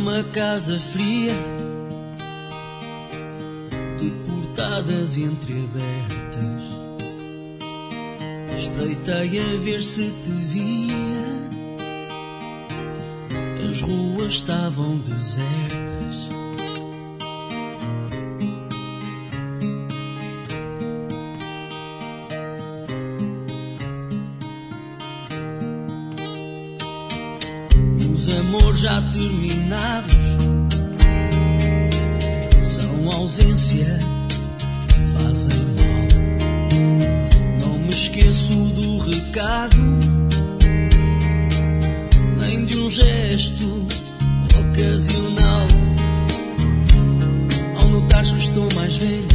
numa casa fria, de portadas entreabertas, espreitei a ver se te via. As ruas estavam desertas. Os amores já terminados são ausência, fazem mal. Não me esqueço do recado, nem de um gesto ocasional. Ao notares que estou mais velho,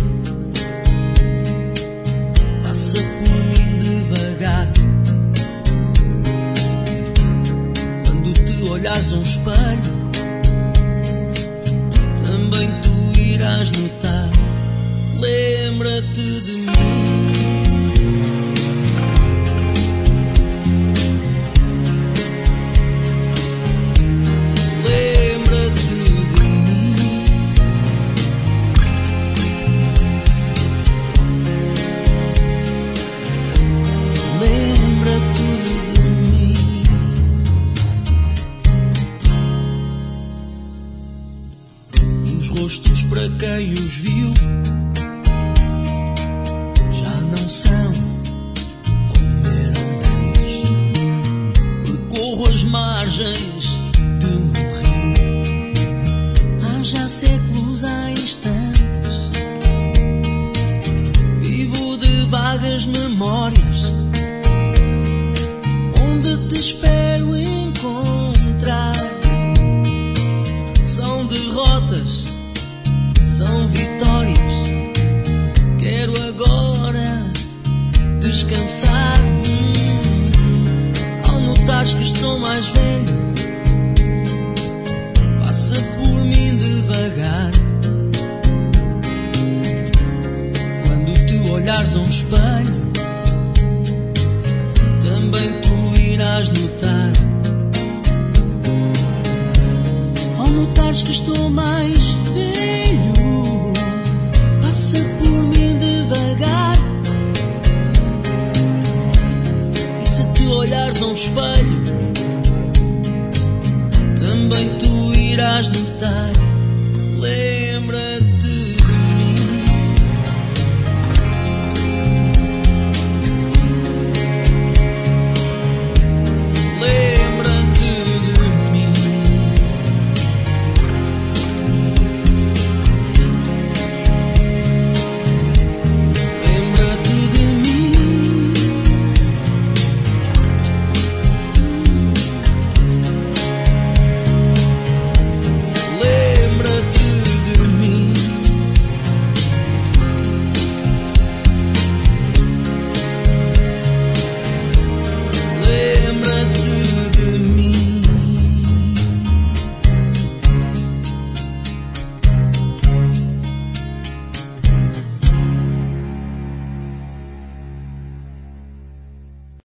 passa por mim devagar. Olhares um espelho, também tu irás notar. Lembra-te de mim. Lembra-te de mim. Lembra-te de mim. Rostos para quem os viu já não são como eram antes. Percorro as margens de um rio há já séculos, há instantes. Vivo de vagas memórias onde te espero encontrar. São derrotas, são vitórias, quero agora descansar. Ao notares que estou mais velho, passa por mim devagar. Quando te olhares a um espelho, também tu irás notar. Ao notares que estou mais velho, passa por mim devagar. E se te olhares a um espelho, também tu irás notar. Lembra